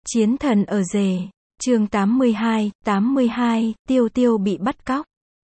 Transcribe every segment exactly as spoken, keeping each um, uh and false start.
Chiến thần ở rể. Chương tám mươi hai, tám mươi hai, Tiêu Tiêu bị bắt cóc.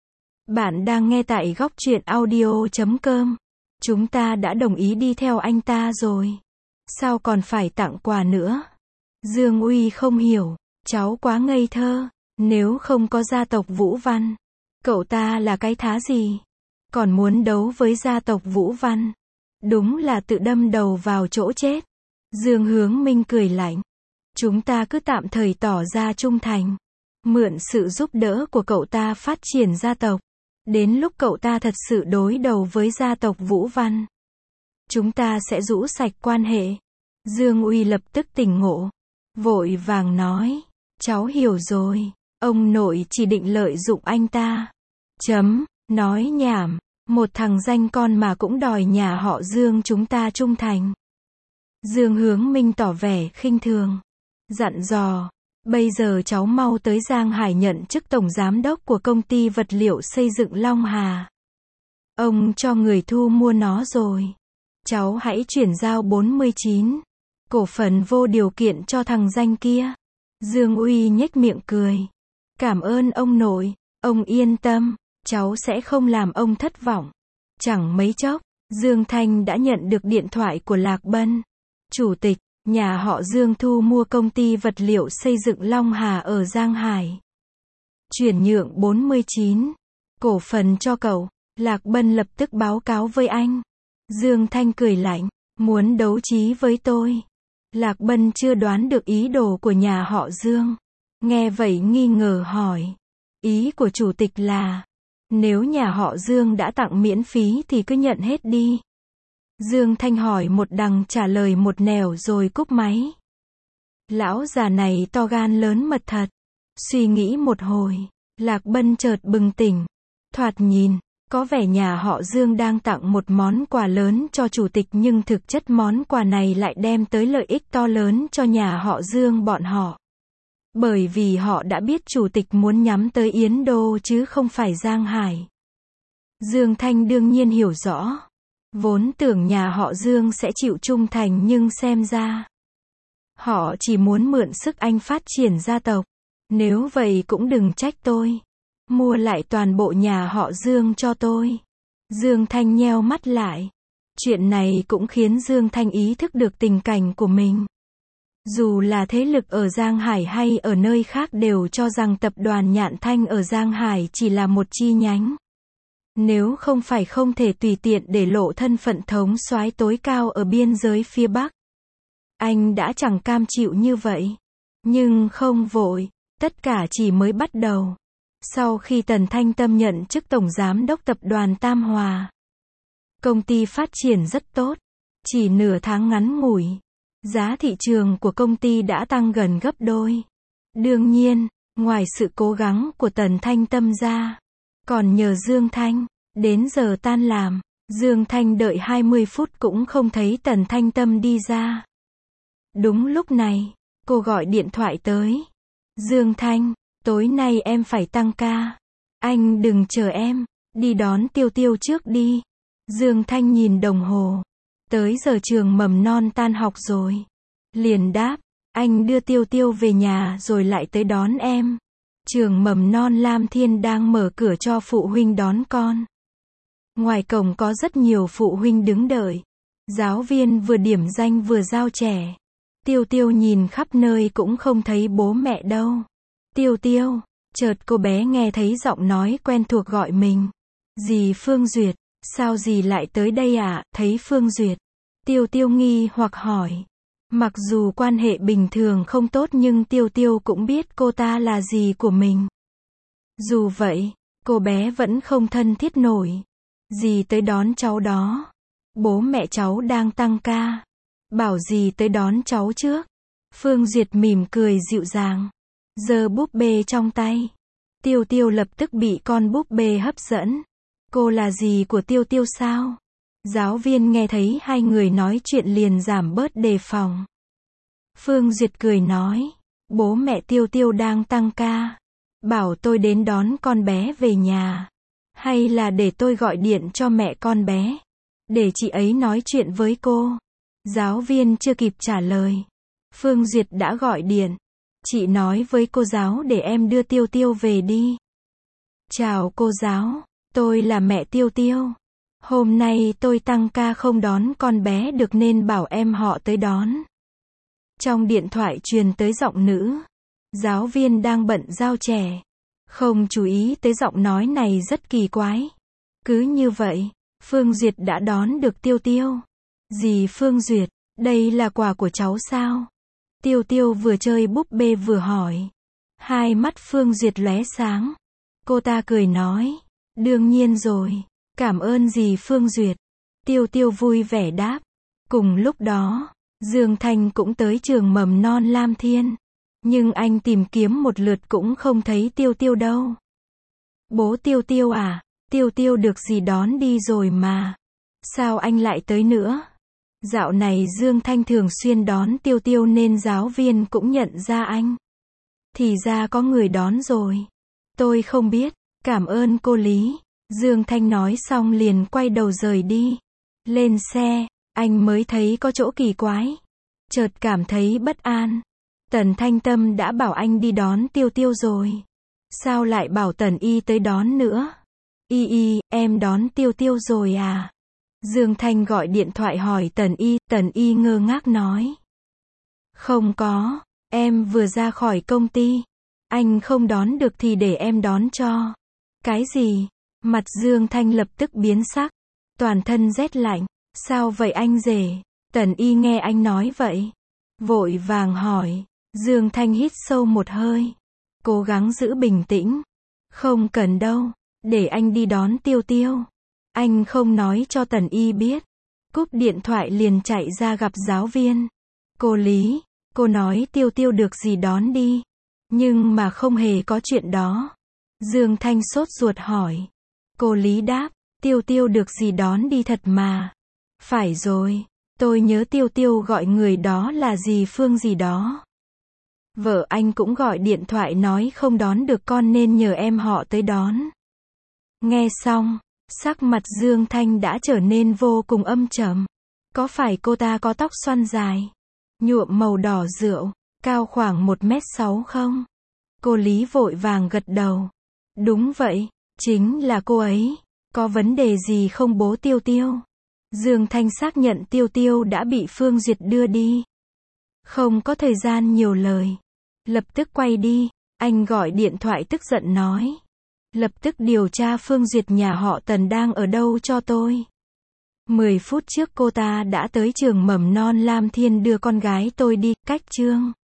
Bạn đang nghe tại góc truyện audio chấm com. Chúng ta đã đồng ý đi theo anh ta rồi. Sao còn phải tặng quà nữa? Dương Uy không hiểu. Cháu quá ngây thơ. Nếu không có gia tộc Vũ Văn, cậu ta là cái thá gì? Còn muốn đấu với gia tộc Vũ Văn. Đúng là tự đâm đầu vào chỗ chết. Dương Hướng Minh cười lạnh. Chúng ta cứ tạm thời tỏ ra trung thành. Mượn sự giúp đỡ của cậu ta phát triển gia tộc. Đến lúc cậu ta thật sự đối đầu với gia tộc Vũ Văn, chúng ta sẽ rũ sạch quan hệ. Dương Uy lập tức tỉnh ngộ. Vội vàng nói. Cháu hiểu rồi. Ông nội chỉ định lợi dụng anh ta. Chấm. Nói nhảm. Một thằng danh con mà cũng đòi nhà họ Dương chúng ta trung thành. Dương Hướng Minh tỏ vẻ khinh thường. Dặn dò. Bây giờ cháu mau tới Giang Hải nhận chức tổng giám đốc của công ty vật liệu xây dựng Long Hà. Ông cho người thu mua nó rồi. Cháu hãy chuyển giao bốn mươi chín cổ phần vô điều kiện cho thằng danh kia. Dương Uy nhếch miệng cười. Cảm ơn ông nội. Ông yên tâm. Cháu sẽ không làm ông thất vọng. Chẳng mấy chốc, Dương Thanh đã nhận được điện thoại của Lạc Bân. Chủ tịch, nhà họ Dương thu mua công ty vật liệu xây dựng Long Hà ở Giang Hải. Chuyển nhượng bốn mươi chín cổ phần cho cậu. Lạc Bân lập tức báo cáo với anh. Dương Thanh cười lạnh. Muốn đấu trí với tôi. Lạc Bân chưa đoán được ý đồ của nhà họ Dương. Nghe vậy nghi ngờ hỏi. Ý của chủ tịch là, nếu nhà họ Dương đã tặng miễn phí thì cứ nhận hết đi. Dương Thanh hỏi một đằng trả lời một nẻo rồi cúp máy. Lão già này to gan lớn mật thật. Suy nghĩ một hồi, Lạc Bân chợt bừng tỉnh. Thoạt nhìn, có vẻ nhà họ Dương đang tặng một món quà lớn cho chủ tịch, nhưng thực chất món quà này lại đem tới lợi ích to lớn cho nhà họ Dương bọn họ. Bởi vì họ đã biết chủ tịch muốn nhắm tới Yến Đô chứ không phải Giang Hải. Dương Thanh đương nhiên hiểu rõ. Vốn tưởng nhà họ Dương sẽ chịu trung thành, nhưng xem ra họ chỉ muốn mượn sức anh phát triển gia tộc. Nếu vậy cũng đừng trách tôi. Mua lại toàn bộ nhà họ Dương cho tôi. Dương Thanh nheo mắt lại. Chuyện này cũng khiến Dương Thanh ý thức được tình cảnh của mình. Dù là thế lực ở Giang Hải hay ở nơi khác đều cho rằng tập đoàn Nhạn Thanh ở Giang Hải chỉ là một chi nhánh. Nếu không phải không thể tùy tiện để lộ thân phận thống soái tối cao ở biên giới phía Bắc, anh đã chẳng cam chịu như vậy. Nhưng không vội, tất cả chỉ mới bắt đầu. Sau khi Tần Thanh Tâm nhận chức tổng giám đốc tập đoàn Tam Hòa, công ty phát triển rất tốt. Chỉ nửa tháng ngắn ngủi, giá thị trường của công ty đã tăng gần gấp đôi. Đương nhiên, ngoài sự cố gắng của Tần Thanh Tâm ra, còn nhờ Dương Thanh. Đến giờ tan làm, Dương Thanh đợi hai mươi phút cũng không thấy Tần Thanh Tâm đi ra. Đúng lúc này, cô gọi điện thoại tới. Dương Thanh, tối nay em phải tăng ca. Anh đừng chờ em, đi đón Tiêu Tiêu trước đi. Dương Thanh nhìn đồng hồ. Tới giờ trường mầm non tan học rồi. Liền đáp, anh đưa Tiêu Tiêu về nhà rồi lại tới đón em. Trường mầm non Lam Thiên đang mở cửa cho phụ huynh đón con. Ngoài cổng có rất nhiều phụ huynh đứng đợi. Giáo viên vừa điểm danh vừa giao trẻ. Tiêu Tiêu nhìn khắp nơi cũng không thấy bố mẹ đâu. Tiêu Tiêu, chợt cô bé nghe thấy giọng nói quen thuộc gọi mình. Dì Phương Duyệt, sao dì lại tới đây ạ? Thấy Phương Duyệt, Tiêu Tiêu nghi hoặc hỏi. Mặc dù quan hệ bình thường không tốt nhưng Tiêu Tiêu cũng biết cô ta là dì của mình. Dù vậy, cô bé vẫn không thân thiết nổi. Dì tới đón cháu đó. Bố mẹ cháu đang tăng ca. Bảo dì tới đón cháu trước. Phương Duyệt mỉm cười dịu dàng, giơ búp bê trong tay. Tiêu Tiêu lập tức bị con búp bê hấp dẫn. Cô là dì của Tiêu Tiêu sao? Giáo viên nghe thấy hai người nói chuyện liền giảm bớt đề phòng. Phương Duyệt cười nói, bố mẹ Tiêu Tiêu đang tăng ca, bảo tôi đến đón con bé về nhà. Hay là để tôi gọi điện cho mẹ con bé, để chị ấy nói chuyện với cô. Giáo viên chưa kịp trả lời, Phương Duyệt đã gọi điện. Chị nói với cô giáo để em đưa Tiêu Tiêu về đi. Chào cô giáo, tôi là mẹ Tiêu Tiêu. Hôm nay tôi tăng ca không đón con bé được nên bảo em họ tới đón. Trong điện thoại truyền tới giọng nữ. Giáo viên đang bận giao trẻ. Không chú ý tới giọng nói này rất kỳ quái. Cứ như vậy, Phương Duyệt đã đón được Tiêu Tiêu. Dì Phương Duyệt, đây là quà của cháu sao? Tiêu Tiêu vừa chơi búp bê vừa hỏi. Hai mắt Phương Duyệt lóe sáng. Cô ta cười nói. Đương nhiên rồi. Cảm ơn dì Phương Duyệt. Tiêu Tiêu vui vẻ đáp. Cùng lúc đó, Dương Thanh cũng tới trường mầm non Lam Thiên. Nhưng anh tìm kiếm một lượt cũng không thấy Tiêu Tiêu đâu. Bố Tiêu Tiêu à, Tiêu Tiêu được dì đón đi rồi mà. Sao anh lại tới nữa? Dạo này Dương Thanh thường xuyên đón Tiêu Tiêu nên giáo viên cũng nhận ra anh. Thì ra có người đón rồi. Tôi không biết, cảm ơn cô Lý. Dương Thanh nói xong liền quay đầu rời đi. Lên xe, anh mới thấy có chỗ kỳ quái. Chợt cảm thấy bất an. Tần Thanh Tâm đã bảo anh đi đón Tiêu Tiêu rồi. Sao lại bảo Tần Y tới đón nữa? Y Y, em đón Tiêu Tiêu rồi à? Dương Thanh gọi điện thoại hỏi Tần Y, Tần Y ngơ ngác nói. Không có, em vừa ra khỏi công ty. Anh không đón được thì để em đón cho. Cái gì? Mặt Dương Thanh lập tức biến sắc. Toàn thân rét lạnh. Sao vậy anh rể? Tần Y nghe anh nói vậy. Vội vàng hỏi. Dương Thanh hít sâu một hơi. Cố gắng giữ bình tĩnh. Không cần đâu. Để anh đi đón Tiêu Tiêu. Anh không nói cho Tần Y biết. Cúp điện thoại liền chạy ra gặp giáo viên. Cô Lý, cô nói Tiêu Tiêu được dì đón đi. Nhưng mà không hề có chuyện đó. Dương Thanh sốt ruột hỏi. Cô Lý đáp, Tiêu Tiêu được dì đón đi thật mà. Phải rồi, tôi nhớ Tiêu Tiêu gọi người đó là dì Phương gì đó. Vợ anh cũng gọi điện thoại nói không đón được con nên nhờ em họ tới đón. Nghe xong, sắc mặt Dương Thanh đã trở nên vô cùng âm trầm. Có phải cô ta có tóc xoăn dài, nhuộm màu đỏ rượu, cao khoảng một mét sáu không? Cô Lý vội vàng gật đầu. Đúng vậy, chính là cô ấy. Có vấn đề gì không bố Tiêu Tiêu? Dương Thanh xác nhận Tiêu Tiêu đã bị Phương Duyệt đưa đi. Không có thời gian nhiều lời. Lập tức quay đi, anh gọi điện thoại tức giận nói. Lập tức điều tra Phương Duyệt nhà họ Tần đang ở đâu cho tôi. Mười phút trước cô ta đã tới trường mầm non Lam Thiên đưa con gái tôi đi, cách trường.